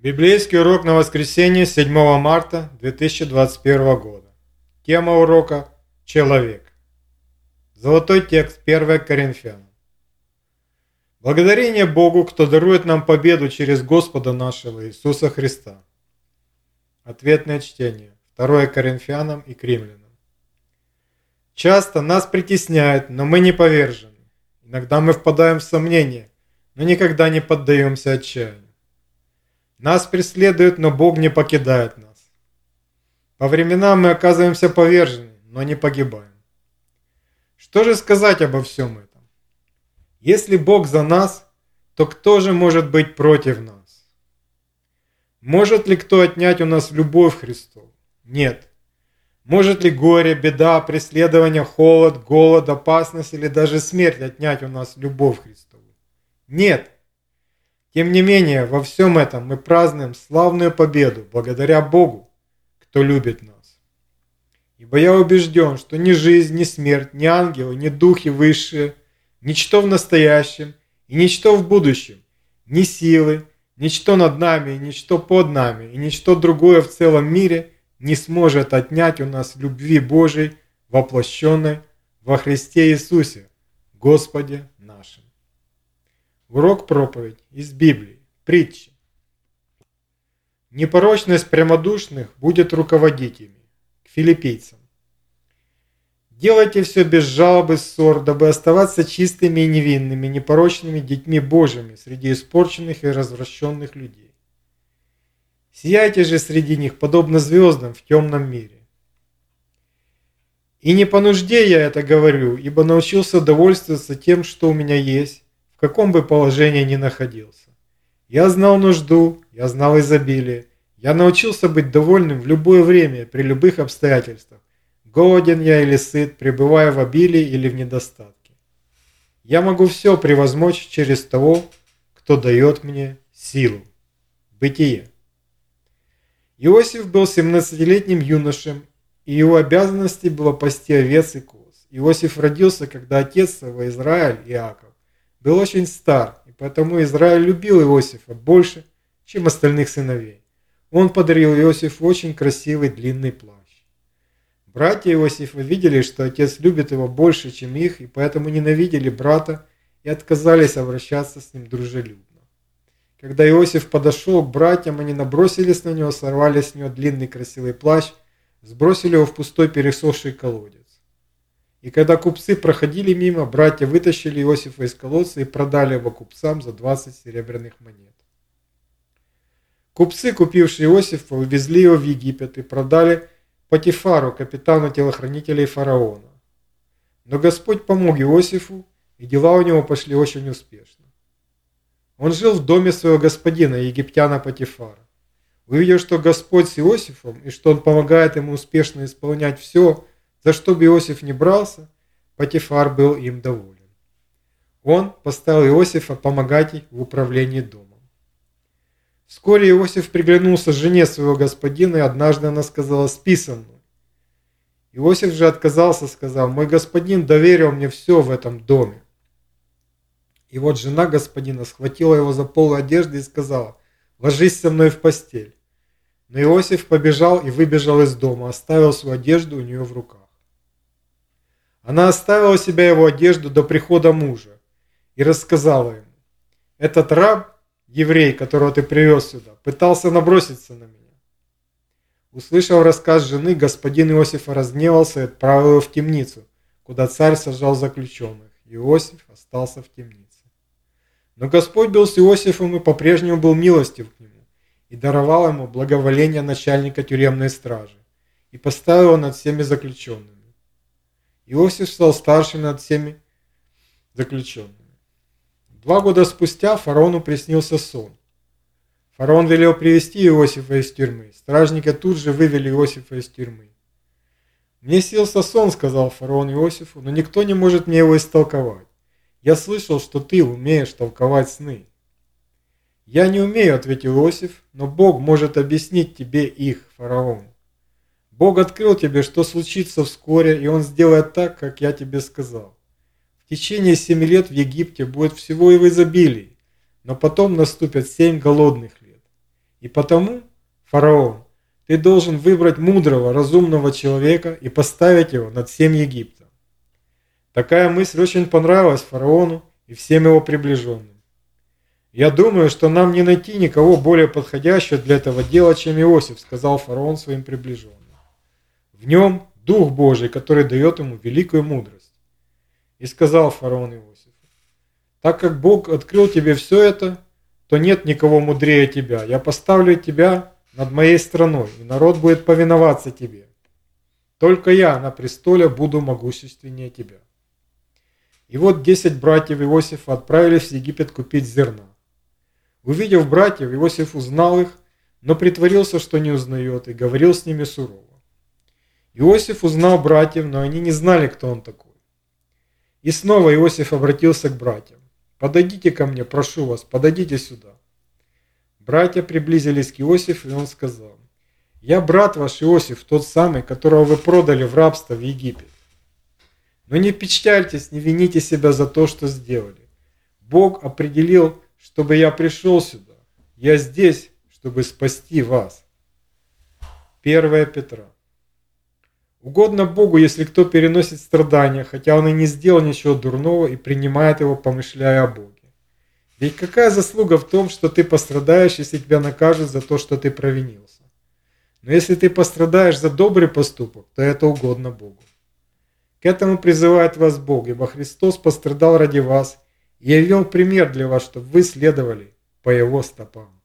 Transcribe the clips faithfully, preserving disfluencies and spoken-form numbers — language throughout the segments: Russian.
Библейский урок на воскресенье седьмого марта две тысячи двадцать первого года. Тема урока «Человек». Золотой текст первое Коринфянам. Благодарение Богу, кто дарует нам победу через Господа нашего Иисуса Христа. Ответное чтение. второе Коринфянам и к римлянам. Часто нас притесняют, но мы не повержены. Иногда мы впадаем в сомнение, но никогда не поддаемся отчаянию. Нас преследуют, но Бог не покидает нас. По временам мы оказываемся повержены, но не погибаем. Что же сказать обо всем этом? Если Бог за нас, то кто же может быть против нас? Может ли кто отнять у нас любовь Христову? Нет. Может ли горе, беда, преследование, холод, голод, опасность или даже смерть отнять у нас любовь Христову? Нет. Тем не менее, во всем этом мы празднуем славную победу благодаря Богу, кто любит нас. Ибо я убежден, что ни жизнь, ни смерть, ни ангелы, ни духи высшие, ничто в настоящем и ничто в будущем, ни силы, ничто над нами и ничто под нами, и ничто другое в целом мире не сможет отнять у нас любви Божией, воплощенной во Христе Иисусе, Господе нашим. Урок проповедь из Библии, притчи. Непорочность прямодушных будет руководить ими. К филиппийцам. Делайте все без жалобы, ссор, дабы оставаться чистыми и невинными, непорочными детьми Божьими среди испорченных и развращенных людей. Сияйте же среди них, подобно звездам в темном мире. И не по нужде я это говорю, ибо научился довольствоваться тем, что у меня есть, в каком бы положении ни находился. Я знал нужду, я знал изобилие, я научился быть довольным в любое время, при любых обстоятельствах. Голоден я или сыт, пребывая в обилии или в недостатке. Я могу все превозмочь через того, кто дает мне силу. Бытие. Иосиф был семнадцатилетним юношем, и его обязанностью было пасти овец и коз. Иосиф родился, когда отец его, Израиль, Иаков, был очень стар, и поэтому Израиль любил Иосифа больше, чем остальных сыновей. Он подарил Иосифу очень красивый длинный плащ. Братья Иосифа видели, что отец любит его больше, чем их, и поэтому ненавидели брата и отказались обращаться с ним дружелюбно. Когда Иосиф подошел к братьям, они набросились на него, сорвали с него длинный красивый плащ, сбросили его в пустой пересохший колодец. И когда купцы проходили мимо, братья вытащили Иосифа из колодца и продали его купцам за двадцать серебряных монет. Купцы, купившие Иосифа, увезли его в Египет и продали Потифару, капитану телохранителей фараона. Но Господь помог Иосифу, и дела у него пошли очень успешно. Он жил в доме своего господина, египтяна Потифара. Увидев, что Господь с Иосифом, и что он помогает ему успешно исполнять все, за что бы Иосиф не брался, Потифар был им доволен. Он поставил Иосифа помогать в управлении домом. Вскоре Иосиф приглянулся жене своего господина, и однажды она сказала: «Спи со мной». Иосиф же отказался, сказав: «Мой господин доверил мне все в этом доме». И вот жена господина схватила его за полу одежды и сказала: «Ложись со мной в постель». Но Иосиф побежал и выбежал из дома, оставил свою одежду у нее в руках. Она оставила у себя его одежду до прихода мужа и рассказала ему: «Этот раб, еврей, которого ты привез сюда, пытался наброситься на меня». Услышав рассказ жены, господин Иосифа разгневался и отправил его в темницу, куда царь сажал заключенных. Иосиф остался в темнице. Но Господь был с Иосифом и по-прежнему был милостив к нему, и даровал ему благоволение начальника тюремной стражи, и поставил его над всеми заключенными. Иосиф стал старшим над всеми заключенными. Два года спустя фараону приснился сон. Фараон велел привести Иосифа из тюрьмы. Стражники тут же вывели Иосифа из тюрьмы. «Мне снился сон, — сказал фараон Иосифу, — но никто не может мне его истолковать. Я слышал, что ты умеешь толковать сны». «Я не умею, — ответил Иосиф, — но Бог может объяснить тебе их, фараон. Бог открыл тебе, что случится вскоре, и Он сделает так, как я тебе сказал. В течение семи лет в Египте будет всего и в изобилии, но потом наступят семь голодных лет. И потому, фараон, ты должен выбрать мудрого, разумного человека и поставить его над всем Египтом. Такая мысль очень понравилась фараону и всем его приближенным. «Я думаю, что нам не найти никого более подходящего для этого дела, чем Иосиф», сказал фараон своим приближенным. «В нем Дух Божий, который дает ему великую мудрость». И сказал фараон Иосифу: «Так как Бог открыл тебе все это, то нет никого мудрее тебя. Я поставлю тебя над моей страной, и народ будет повиноваться тебе. Только я на престоле буду могущественнее тебя». И вот десять братьев Иосифа отправились в Египет купить зерна. Увидев братьев, Иосиф узнал их, но притворился, что не узнает, и говорил с ними сурово. Иосиф узнал братьев, но они не знали, кто он такой. И снова Иосиф обратился к братьям: «Подойдите ко мне, прошу вас, подойдите сюда». Братья приблизились к Иосифу, и он сказал: «Я брат ваш Иосиф, тот самый, которого вы продали в рабство в Египет. Но не печальтесь, не вините себя за то, что сделали. Бог определил, чтобы я пришел сюда. Я здесь, чтобы спасти вас». первое Петра. Угодно Богу, если кто переносит страдания, хотя он и не сделал ничего дурного, и принимает его, помышляя о Боге. Ведь какая заслуга в том, что ты пострадаешь, если тебя накажут за то, что ты провинился? Но если ты пострадаешь за добрый поступок, то это угодно Богу. К этому призывает вас Бог, ибо Христос пострадал ради вас и явил пример для вас, чтобы вы следовали по Его стопам.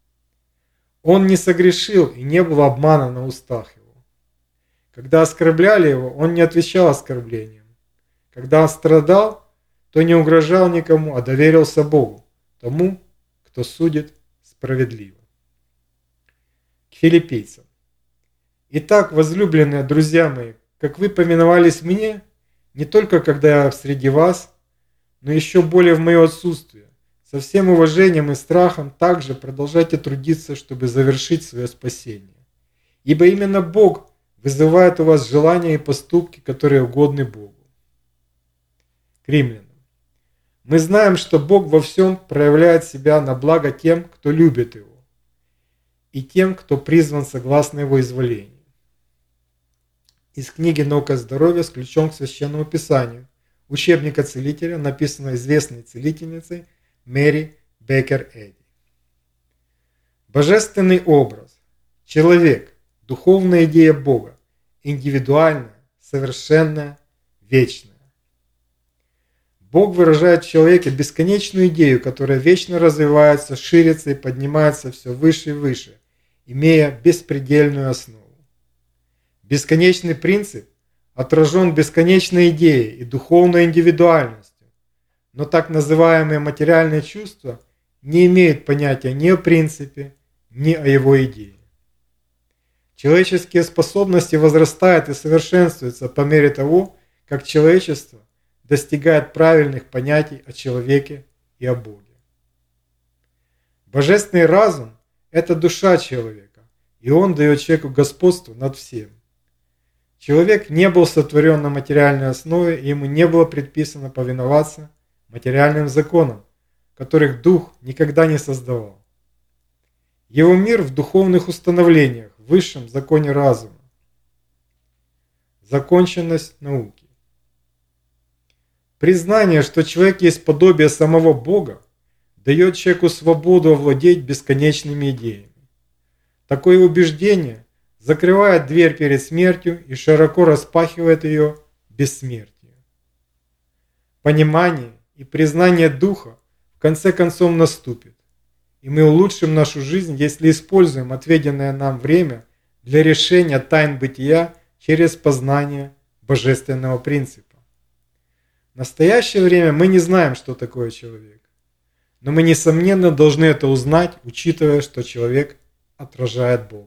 Он не согрешил и не было обмана на устах Его. Когда оскорбляли Его, Он не отвечал оскорблением. Когда Он страдал, то не угрожал никому, а доверился Богу, тому, кто судит справедливо. К филиппийцам. Итак, возлюбленные друзья мои, как вы повиновались мне, не только когда я среди вас, но еще более в мое отсутствие, со всем уважением и страхом также продолжайте трудиться, чтобы завершить свое спасение. Ибо именно Бог вызывает у вас желания и поступки, которые угодны Богу. К римлянам. Мы знаем, что Бог во всем проявляет себя на благо тем, кто любит Его, и тем, кто призван согласно Его изволению. Из книги «Наука здоровья» с ключом к Священному Писанию, учебника целителя, написанного известной целительницей Мэри Беккер Эдди. Божественный образ, человек, духовная идея Бога, индивидуальная, совершенная, вечная. Бог выражает в человеке бесконечную идею, которая вечно развивается, ширится и поднимается все выше и выше, имея беспредельную основу. Бесконечный принцип отражен бесконечной идеей и духовной индивидуальностью, но так называемые материальные чувства не имеют понятия ни о принципе, ни о его идее. Человеческие способности возрастают и совершенствуются по мере того, как человечество достигает правильных понятий о человеке и о Боге. Божественный разум – это душа человека, и он дает человеку господство над всем. Человек не был сотворен на материальной основе, и ему не было предписано повиноваться материальным законам, которых Дух никогда не создавал. Его мир в духовных установлениях, в высшем законе разума. Законченность науки. Признание, что человек есть подобие самого Бога, дает человеку свободу овладеть бесконечными идеями. Такое убеждение закрывает дверь перед смертью и широко распахивает ее бессмертию. Понимание и признание Духа в конце концов наступит, и мы улучшим нашу жизнь, если используем отведенное нам время для решения тайн бытия через познание божественного принципа. В настоящее время мы не знаем, что такое человек, но мы, несомненно, должны это узнать, учитывая, что человек отражает Бога.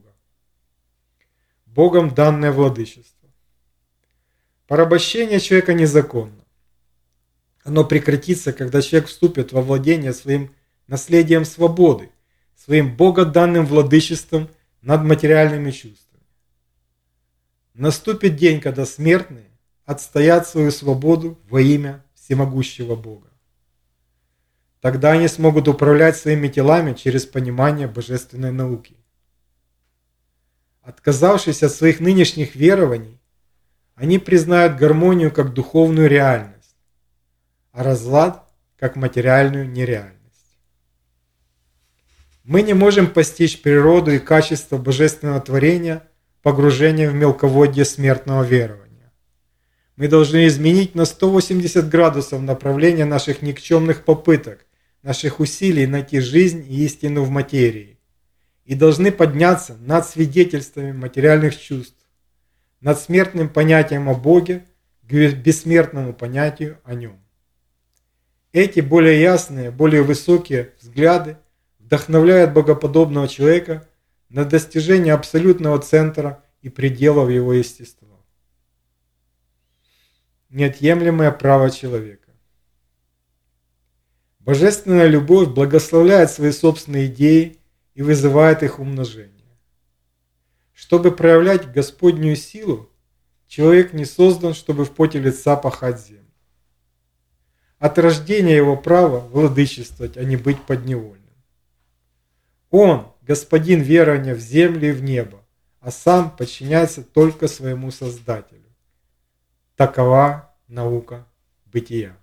Богом данное владычество. Порабощение человека незаконно. Оно прекратится, когда человек вступит во владение своим наследием свободы, своим богоданным владычеством над материальными чувствами. Наступит день, когда смертные отстоят свою свободу во имя всемогущего Бога. Тогда они смогут управлять своими телами через понимание божественной науки. Отказавшись от своих нынешних верований, они признают гармонию как духовную реальность, а разлад как материальную нереальность. Мы не можем постичь природу и качество божественного творения погружением в мелководье смертного верования. Мы должны изменить на сто восемьдесят градусов направление наших никчемных попыток, наших усилий найти жизнь и истину в материи, и должны подняться над свидетельствами материальных чувств, над смертным понятием о Боге к бессмертному понятию о Нем. Эти более ясные, более высокие взгляды вдохновляют богоподобного человека на достижение абсолютного центра и пределов его естества. Неотъемлемое право человека. Божественная любовь благословляет свои собственные идеи и вызывает их умножение. Чтобы проявлять Господнюю силу, человек не создан, чтобы в поте лица пахать землю. От рождения его право владычествовать, а не быть подневольным. Он – господин верования в землю и в небо, а сам подчиняется только своему Создателю. Такова наука бытия.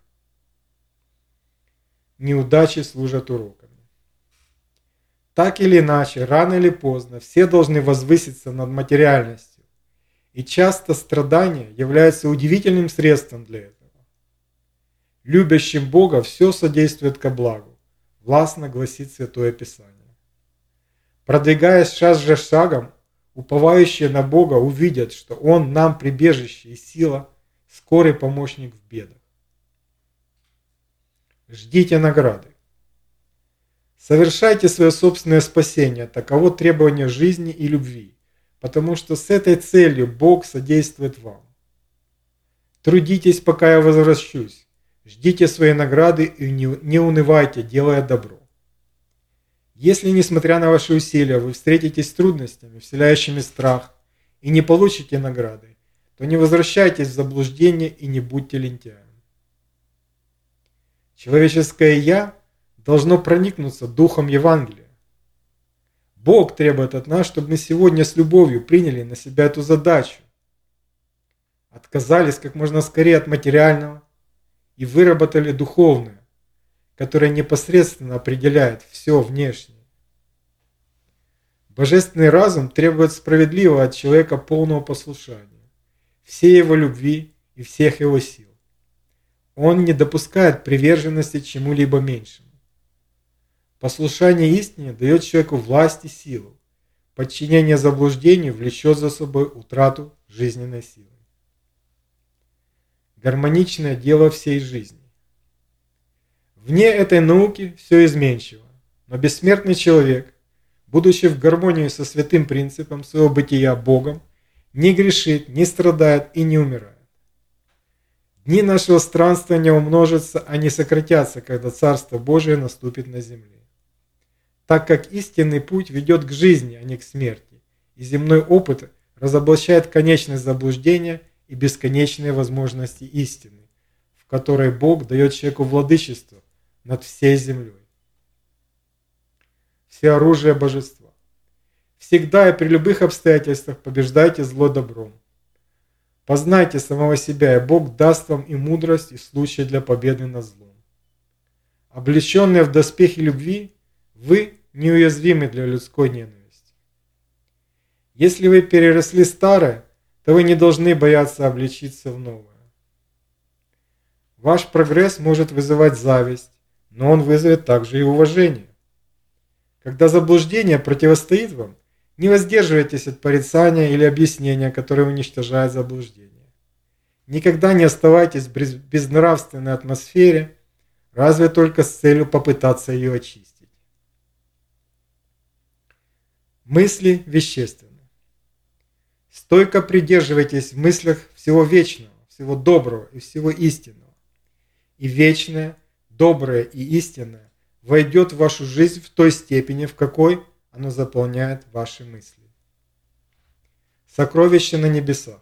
Неудачи служат уроками. Так или иначе, рано или поздно, все должны возвыситься над материальностью, и часто страдания являются удивительным средством для этого. Любящим Бога все содействует ко благу, властно гласит Святое Писание. Продвигаясь шаг за шагом, уповающие на Бога увидят, что Он нам прибежище и сила, скорый помощник в бедах. Ждите награды. Совершайте свое собственное спасение, таково требование жизни и любви, потому что с этой целью Бог содействует вам. Трудитесь, пока я возвращусь, ждите своей награды и не унывайте, делая добро. Если, несмотря на ваши усилия, вы встретитесь с трудностями, вселяющими страх, и не получите награды, то не возвращайтесь в заблуждение и не будьте лентяем. Человеческое «я» должно проникнуться духом Евангелия. Бог требует от нас, чтобы мы сегодня с любовью приняли на себя эту задачу, отказались как можно скорее от материального и выработали духовное, которое непосредственно определяет все внешнее. Божественный разум требует справедливого от человека полного послушания, всей его любви и всех его сил. Он не допускает приверженности чему-либо меньшему. Послушание истине дает человеку власть и силу. Подчинение заблуждению влечет за собой утрату жизненной силы. Гармоничное дело всей жизни. Вне этой науки все изменчиво, но бессмертный человек, будучи в гармонии со святым принципом своего бытия Богом, не грешит, не страдает и не умирает. Дни нашего странствования умножатся, а не сократятся, когда Царство Божие наступит на земле. Так как истинный путь ведет к жизни, а не к смерти, и земной опыт разоблачает конечность заблуждения и бесконечные возможности истины, в которой Бог дает человеку владычество над всей землей. Всеоружие божества. Всегда и при любых обстоятельствах побеждайте зло добром. Познайте самого себя, и Бог даст вам и мудрость, и случай для победы над злом. Облеченные в доспехи любви, вы неуязвимы для людской ненависти. Если вы переросли старое, то вы не должны бояться облечиться в новое. Ваш прогресс может вызывать зависть, но он вызовет также и уважение. Когда заблуждение противостоит вам, не воздерживайтесь от порицания или объяснения, которые уничтожают заблуждение. Никогда не оставайтесь в безнравственной атмосфере, разве только с целью попытаться ее очистить. Мысли вещественны. Стойко придерживайтесь в мыслях всего вечного, всего доброго и всего истинного. И вечное, доброе и истинное войдет в вашу жизнь в той степени, в какой оно заполняет ваши мысли. Сокровище на небесах.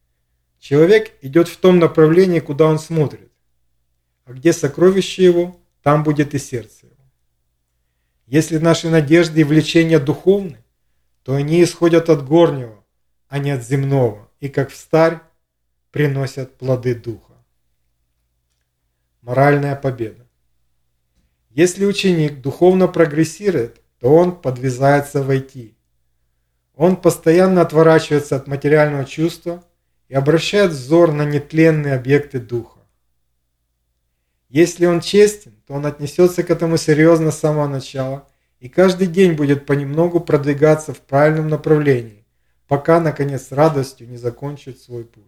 Человек идет в том направлении, куда он смотрит, а где сокровище его, там будет и сердце его. Если наши надежды и влечения духовны, то они исходят от горнего, а не от земного, и как встарь приносят плоды духа. Моральная победа. Если ученик духовно прогрессирует, то он подвязается войти. Он постоянно отворачивается от материального чувства и обращает взор на нетленные объекты духа. Если он честен, то он отнесется к этому серьезно с самого начала и каждый день будет понемногу продвигаться в правильном направлении, пока, наконец, с радостью не закончит свой путь.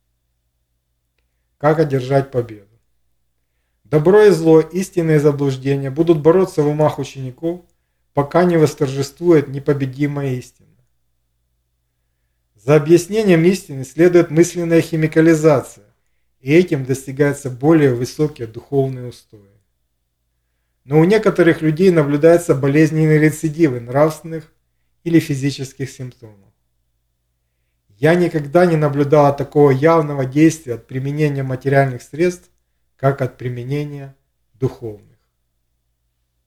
Как одержать победу? Добро и зло, истина и заблуждение будут бороться в умах учеников, пока не восторжествует непобедимая истина. За объяснением истины следует мысленная химикализация, и этим достигаются более высокие духовные устои. Но у некоторых людей наблюдаются болезненные рецидивы нравственных или физических симптомов. Я никогда не наблюдала такого явного действия от применения материальных средств, как от применения духовных.